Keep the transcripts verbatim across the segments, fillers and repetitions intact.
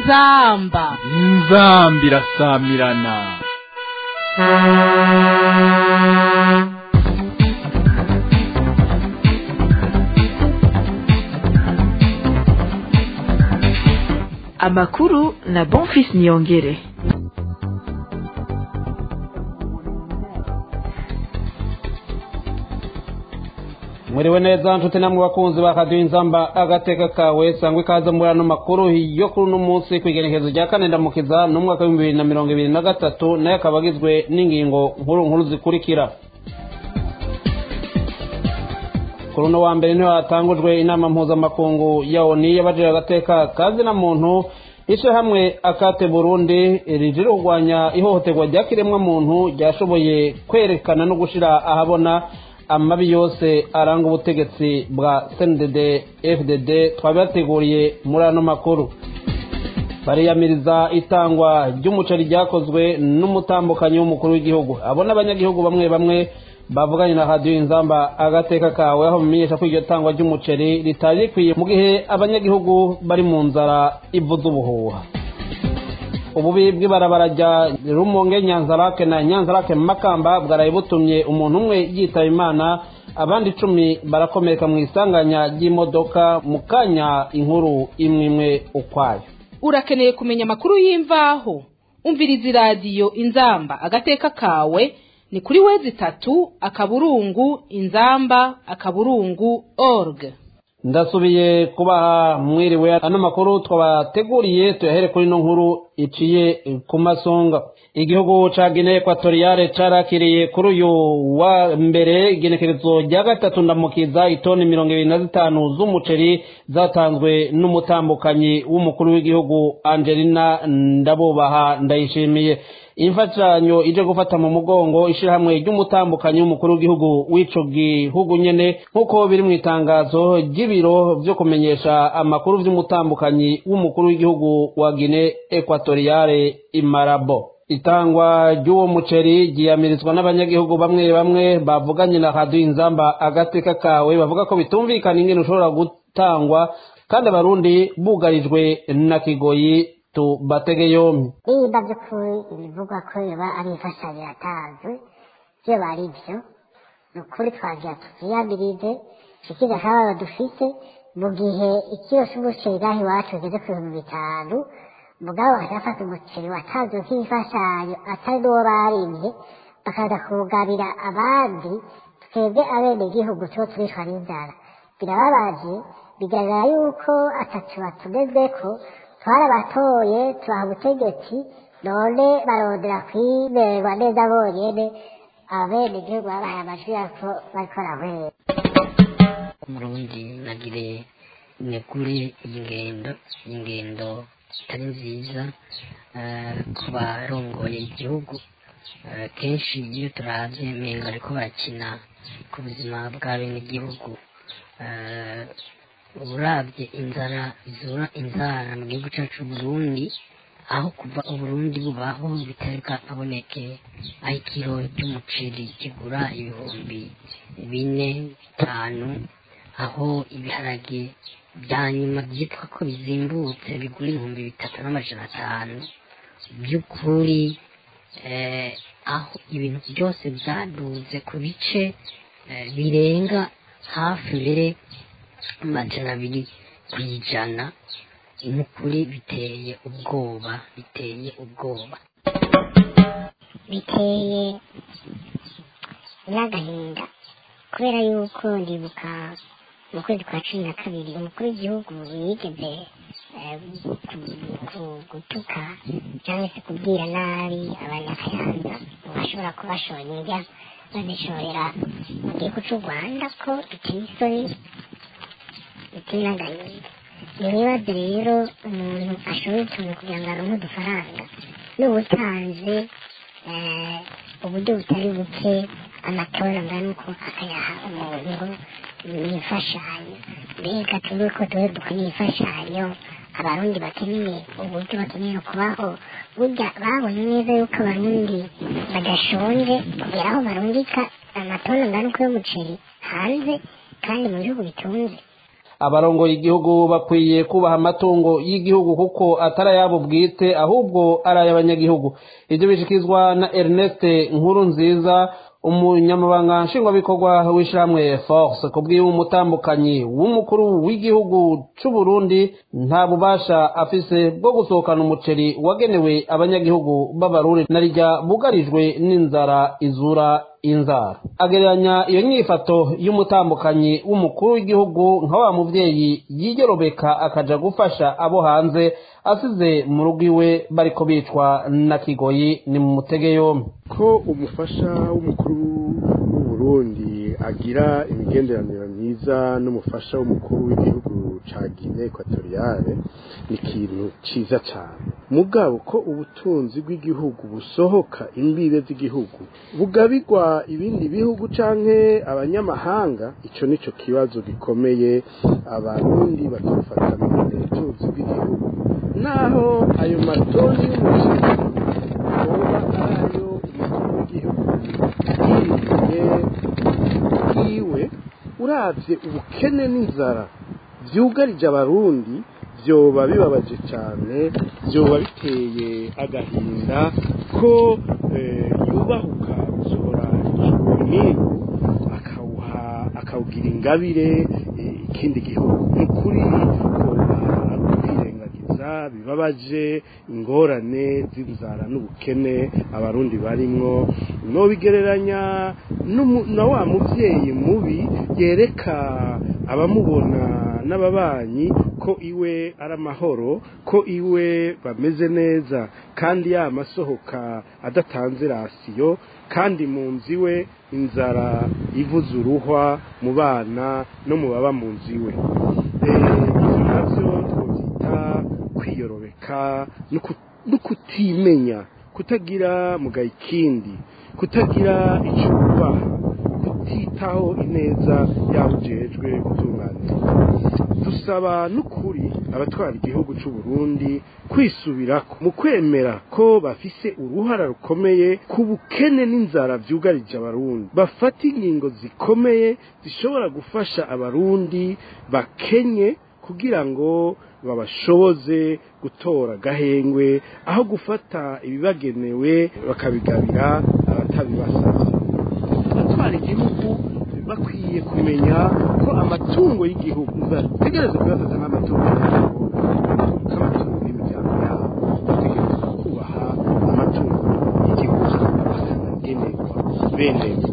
inzamba inzamba irasamirana. Amakuru na Bonfils Niyongere. Mwiriwe neza nshuti namwe bakunzi ba Radio Inzamba agateka kawe sangwe kaza muri ano makuru yo kuri no munsi kwigenekezo rya kane ndamukiza no mwaka wa bibiri na mirongo ibiri na gatatu naye akabagizwe n'ingingo nkuru nkuru zikurikira. Kuri no wa mbere niho hatangujwe inama mpuzamakungu ya O N U y'abajije agateka kazi na muntu ishe hamwe akate Burundi rijira kugwanya ihohoterwa ryakiremwa muntu ryashoboye kwerekana no gushira ahabona amabi yose aranga ubutegetsi bwa C N D D F D D twabateguriye muri ano makuru. Bariyamiriza itangwa ry'umuceri ryakozwe n'umutambukanyi w'umukuru w'igihugu. Abona abanyagihugu bamwe bamwe bavuganye na Radio Inzamba agateka kawe aho mumenyesha ko iryo tangwa ry'umuceri ritari rikwiye mu gihe abanyagihugu bari mu nzara ivuza ubuhuha. Ububi bw'ibarabara rya Rumonge Nyanzarake na Nyanzarake Makamba bwaraye butumye umuntu umwe yitaba Imana, abandi icumi barakomereka mu isanganya ry'imodoka mu kanya inkuru imwe imwe ukwayo. Urakeneye kumenya amakuru y'imvaho? Umviriza radio Inzamba agateka kawe ni kuri wezi tatu akaburungu inzamba akaburungu org. Ndasubiye kubaha mwiriwe ano makuru twabateguriye tuyahere kuri no nkuru iciye ku masonga. Igihugu ca Guinea Equatoriale carakiriye kuri uyu wa mbere igenekerezo rya gatatu ndamukiza itoni mirongo ibiri na zitanu z'umuceri zatanzwe n'umutambukanyi w'umukuru w'igihugu Angelina Ndabubaha Ndayishimiye. Imfashanyo ije gufata mu mugongo ishirahamwe ry'umutambukanyi w'umukuru w'igihugu w'ico gihugu nyene nkuko biri mu itangazo ry'ibiro vyo kumenyesha amakuru vy'umutambukanyi w'umukuru w'igihugu wa Guinea Equatoriale Imarabo. Itangwa ry'uwo muceri giyamirizwa n'abanyagihugu bamwe bamwe bavuganye na Radio Inzamba agateka kawe bavuga ko bitumvikana ingene ushobora gutangwa kandi abarundi bugarijwe na kigoyi tubatege yombi. Niba by'ukuri ibivugwa ko yoba ari imfashanyo yatanzwe byo bari byo ni ukuri twagira tuziyamirize ikiza kaba dufite mu gihe ikiro cy'umuceri gahi wacu ugeze ku bihumbi bitanu mugabo bakafata umuceri watanzwe nk'imfashanyo atari n'uwo barimye bakaza kuwugabira abandi twebwe abenegihugu tuba turishwa n'inzara. Birababaje bigaragara yuko atatu batumezeko twarabatoye tubaha ubutegetsi none barondera kwimerwa neza bonyene abenegihugu babahaye amajwi yako bariko barahwera. Umurundi nagire nekuri ingendo ingendo itari nziza ku barongoye igihugu. Kenshi iyo turavye menga ariko barakina ku buzima bwa bene igihugu. Uravye inzara izura inzara mu gihugu cacu Burundi aho kuva Uburundi bubaho bitereka aboneke aho ikiro cy'umuceri kigura ibihumbi bine bitanu aho ibiharage bya nyuma byitwa ko bizimbutse bigura ibihumbi bitatu n'amajana atanu. By'ukuri eh, aho ibintu byose byaduze ku bice eh, birenga hafi mbere amajana abiri kwijana. Imukuri biteye ubwoba biteye ubwoba biteye n'agahinda kubera yuko ndibuka mu kwezi kwa cumi na kabiri umukuru w'igihugu yigeze gutuka cyangwa se kubwira nabi abanyakayanza bashobora kubashora indya bazishorera mu gihugu cy'u Rwanda ko biteye isoni biteye n'agahinda. Nibaze rero umuntu ashoboye utuntu kugira ngo aronke udufaranga n'ubutanze uburyo butari buke amatora ngana uko akayaha umuntu ngo n'imfashanyo. Mbega tuvuge ko tuwe dukeneye imfashanyo abarundi bakeneye uburyo bakeneye kubaho. Burya babonye neza yuko abarundi badashonje kugera aho barungika amatona ngana uko y'umuceri hanze kandi mu bihugu bitunze. abarongoye igihugu bakwiye kubaha amatungo y'igihugu kuko atari ayabo bwite ahubwo ari ay'abanyagihugu. Ibyo bishikizwa na Ernest Nkurunziza, umunyamabanga nshingwabikorwa w'ishyirahamwe Force. Kubwiye umutambukanyi w'umukuru w'igihugu c'u Burundi nta bubasha afise bwo gusohokana umuceri wagenewe abanyagihugu b'abarundi narirya bugarijwe n'inzara izura inzara. Agereranya iyo nyifato y'umutambukanyi w'umukuru w'igihugu nka wa muvyeyi yigerobeka akaja gufasha abo hanze asize mu rugo iwe bariko bicwa na kigoyi. Ni mu mutege yombi ko umufasha w'umukuru w'Uburundi agira imigenderanire myiza n'umufasha w'umukuru w'igihugu ca Guinea Equatoriale ni ikintu ciza cane. Mugabo ko ubutunzi bw'igihugu busohoka imbibe z'igihugu bugabirwa ibindi bihugu canke abanyamahanga, ico nico kibazo gikomeye abarundi batofata mu butunzi bw'igihugu. Naho ayo matoni y'umuceri oba ayo umukuru w'igihugu yiriye iwe, uravye ubukene n'inzara vyugarije abarundi vyoba bibabaje cane, vyoba biteye agahinda ko yubahuka gusohora umwimbu akawuha akawugira ingabire ikindi gihugu. Nukuri kwirengagiza bibabaje ingorane z'inzara n'ubukene abarundi barimwo, no bigereranya na wa muvyeyi mubi yereka abamubona n'ababanyi ko iwe ari amahoro, ko iwe bameze neza, kandi yamasohoka adatanze rasiyo, kandi mu nzu iwe inzara ivuza uruhwa mu bana no mu baba mu nzu iwe. Ivyo navyo twovyita kwiyorobeka no kutimenya, kutagira mugaye ikindi, kutagira ico ubaha, kutitaho ineza yawujejwe gutunganira. Dusaba n'ukuri abatwara igihugu c'u Burundi kwisubirako mu kwemera ko bafise uruhara rukomeye ku bukene n'inzara vyugarije abarundi, bafata ingingo zikomeye zishobora gufasha abarundi bakenye kugira ngo babashoboze gutora gahengwe, aho gufata ibibagenewe bakabigabira abatabibasavye. Abatwara igihugu bakwiye kumenya ko amatungo y'igihugu bategereza kuyafata nk'amatungo y'igihugu, nk'amatungo y'imiryango yabo. Bategereza kubaha amatungo y'igihugu bakanagenerwa benewe.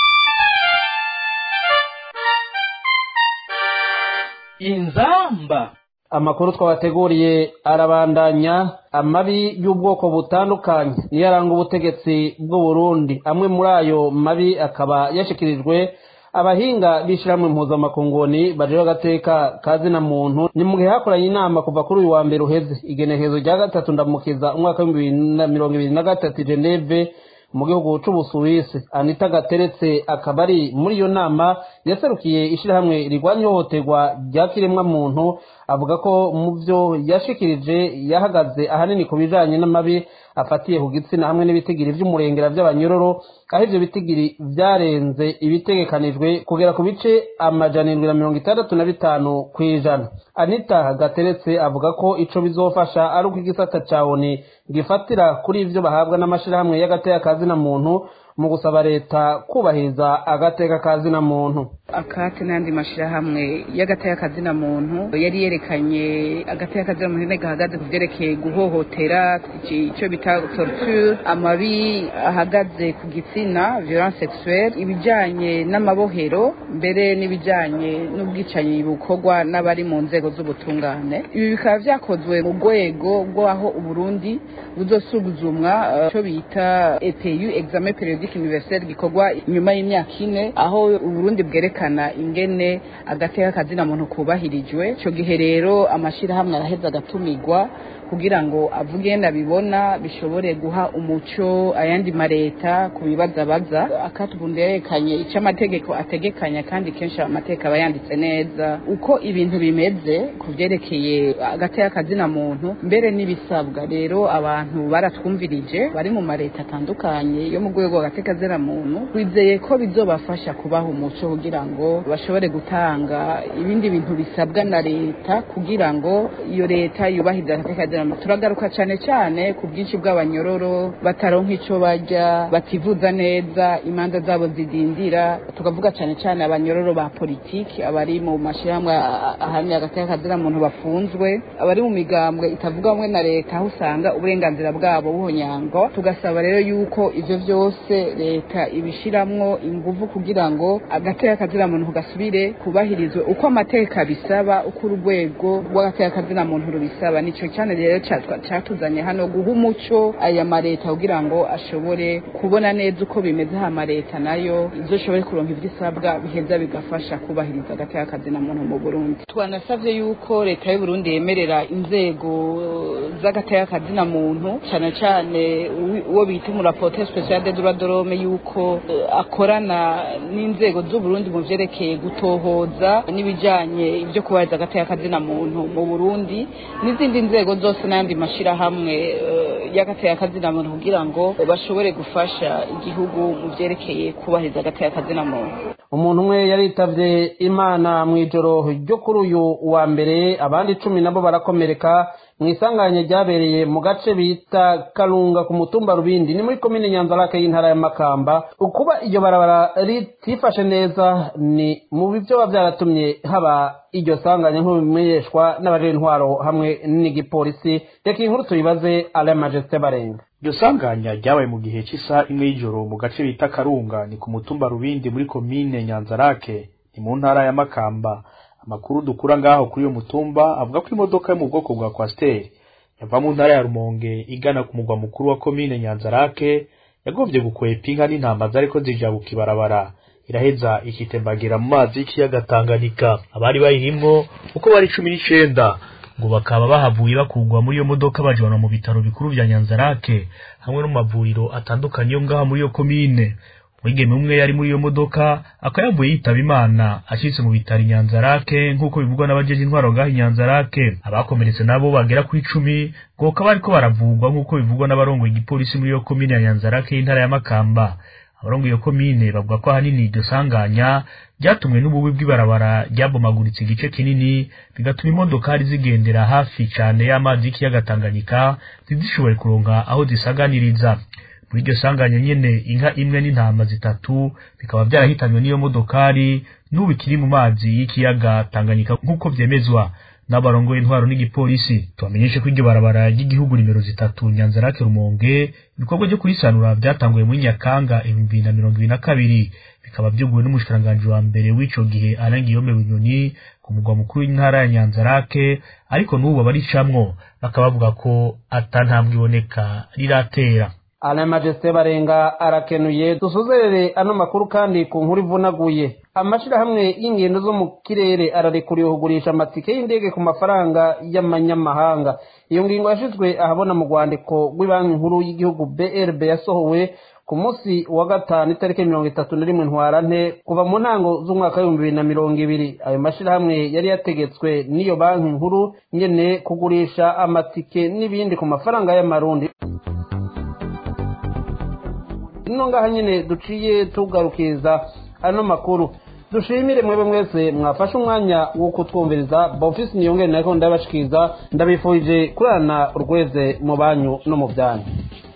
Inzamba. Amakuru twabateguriye arabandanya. Amabi y'ubwoko butandukanye niyo aranga ubutegetsi bw'u Burundi. Amwe muri ayo mabi akaba yashikirijwe abahinga b'ishyirahamwe mpuzamakunguni bajeho agateka kazina muntu. Ni mu gihe hakoranye inama kuva kuri uyu wa mbere uheze igenekerezo rya gatatu ndamukiza umwaka w'ibihumbi bibiri na mirongo ibiri na gatatu i Geneve mu gihugu c'Ubusuwisi. Anita Gateretse akaba ari muri iyo nama yaserukiye ishyirahamwe rigwanya ihohoterwa rya kiremwa muntu. Avuga ko mu byo yashikirije yahagaze ahanini ku bijanye n'amabi afatiye ku gitsina hamwe n'ibitigiri vy'umurengera vy'abanyororo, aho ivyo bitigiri vyarenze ibitegekanijwe kugera ku bice amajana indwi na mirongo itandatu na bitanu kw'ijana. Anita Gateretse avuga ko ico bizofasha ari uko igisata ca O N U gifatira kuri ivyo bahabwa n'amashirahamwe y'agateka kazina muntu mu gusaba leta kubahiriza agateka kazina muntu. Akate n'andi mashirahamwe y'agateka kazina muntu yari yerekanye agateka kazina muntu ne gahagaze kuvyerekeye guhohotera, ico bita torture, amabi ahagaze ku gitsina violence sexuelle, ibijanye n'amabohero, mbere n'ibijanye n'ubwicanyi bukorwa n'abari mu nzego z'ubutungane. Ibi bikaba vyakozwe mu rwego rw'aho Uburundi buzosuzumwa ico uh, bita E P U examen periodique universel gikorwa nyuma y'imyaka ine, aho Uburundi bwerekana ingene agateka kazina muntu kubahirijwe. Ico gihe rero amashirahamwe araheza agatumirwa kugira ngo avuge nabibona bishobore guha umuco ayandi mareta ku bibaza baza akatubunde yerekanye icyo amategeko ategekanya kandi kenshi amateka aba yanditse neza uko ibintu bimeze ku byerekeye agateka kazina muntu mbere n'ibisabwa rero abantu baratwumvirije bari mu mareta atandukanye yo mu rwego agateka kazina muntu twizeye ko bizobafasha kubaha umuco kugira ngo bashobore gutanga ibindi bintu bisabwa na leta kugira ngo iyo leta yubahiriza agateka kazina muntu turagaruka cyane cyane ku bwinshi bw'abanyororo bataronka ico barya bativuza neza imanza zabo zidindira tukavuga cyane cyane abanyororo ba politiki abari mu mashyirahamwe ahamye agateka kazina muntu bafunzwe abari mu migambwe itavuga hamwe na leta aho usanga uburenganzira bwabo buhonyango tugasaba rero yuko ivyo vyose leta ibishiramwo inguvu kugira ngo agateka kazina muntu gasubire kubahirizwe uko amateka bisaba uko urwego rw'agateka kazina muntu rubisaba nico cyane rero cyatuzanye hano guha umuco aya mareta kugira ngo ashobore kubona neza uko bimeze ha leta nayo izoshobore kuronka ivyisabwa biheza bigafasha kubahiriza agateka kazina muntu mu Burundi twanasavye yuko leta y'u Burundi yemerera inzego z'agateka kazina muntu cyane cyane uwo bita mu rapporteur spécial de droits de l'homme yuko uh, akorana n'inzego z'u Burundi mu vyerekeye gutohoza n'ibijanye ibyo kubahiriza agateka kazina muntu mu Burundi n'izindi nzego zose n'andi mashira hamwe uh, y'agateka kazina muntu kugira ngo bashobore gufasha igihugu mu vyerekeye kubahiriza agateka kazina muntu umuntu umwe yaritavye Imana mu ijoro ryo kuri uyu wa mbere abandi cumi nabo barakomereka mu isanganye ryabereye mu gace bita Karunga ku mutumba Rubindi ni muri komine Nyanzarake y'intara ya Makamba ukuba iyo barabara ritifashe neza ni mu bivyo byaratumye haba iryo sanganye nk'ubimenyeshwa n'abaje intwaro hamwe n'igipolisi reka inkuru tuyibaze Alain Majesté Barenga. Iryo sanganya ryabaye mu gihe c'isa imwe y'ijoro mu gace bita Karunga ni ku mutumba Rubindi muri komine Nyanzarake ni mu ntara ya Makamba. Amakuru dukura ngaho kuri uyo mutumba avuga ko imodoka yo mu bwoko bwa Coaster yava mu ntara ya Rumonge igana ku mugwa mukuru wa komine Nyanzarake yagovye gukwepa inka n'intama zariko zijabuka ibarabara iraheza ikitembagira mu mazi y'ikiyaga Tanganyika abari bayirimwo uko bari cumi n'icenda ngo bakaba bahavuye bakugwa muri iyo modoka bajana mu bitaro bikuru vya Nyanzarake hamwe no mu mavuriro atandukanye yo ngaha muri iyo komine. Mwigeme umwe yari muri iyo modoka akayavuye yitaba Imana ashitse mu bitari Nyanzarake nkuko bivugwa n'abajeje intwaro ngaho Nyanzarake abakomeretse nabo bagera ku icumi ngo kabari ko baravugwa nkuko bivugwa n'abarongo igipolisi muri iyo komine ya Nyanzarake y'intara ya Makamba. Abarongo iyo komine bavuga ko hanini iryo sanganya ryatumwe n'ububi bw'ibarabara ryabomaguritse igice kinini bigatuma imodokari zigendera hafi cyane y'amazi y'ikiyaga Tanganyika zidishoboye kuronka aho zisaganiriza. Muri iryo sanganya nyene inka imwe n'intama zitatu bikaba byarahitanywe n'iyo modokari n'ubu kiri mu mazi y'ikiyaga Tanganyika nkuko vyemezwa n'abarongo intwaro n'igipolisi. Twamenyeshe ko iryo barabara ry'igihugu nimero zitatu Nyanzarake Rumonge ibikorwa byo kurisanura byatanguye muri Nyakanga ibihumbi bibiri na mirongo ibiri na kabiri bikaba byuguwe n'umushikiranganje wa mbere w'ico gihe Alain Guillaume Bunyoni ku mugwa mukuru w'intara ya Nyanzarake ariko n'ubu baricamwo bakabavuga ko atantambwe iboneka riratera. Alain Majesté Barenga arakenuye dusuzerere ano makuru kandi ku nkuru ivunaguye. Amashira hamwe y'ingendo zo mu kirere ararekuriye kugurisha amatike y'indege ku mafaranga y'amanyamahanga. Iyo ngingo yashizwe ahabona mu rwandiko rw'ibanki nkuru y'igihugu B R B yasohowe ku munsi wa gatanu itariki mirongo itatu na rimwe Ntwarante kuva mu ntango z'umwaka w'ibihumbi bibiri na mirongo ibiri. Ayo mashira hamwe yari yategetswe n'iyo banki nkuru nyene kugurisha amatike n'ibindi ku mafaranga y'amarundi. Ino ngaha nyene duciye tugarukiza ano makuru. Dushimire mwebwe mwese mwafashe umwanya wo kutwumviriza. Bonfils Niyongere nako ndabashikiza ndabifurije kurana urweze mu banyu no mu byanyu.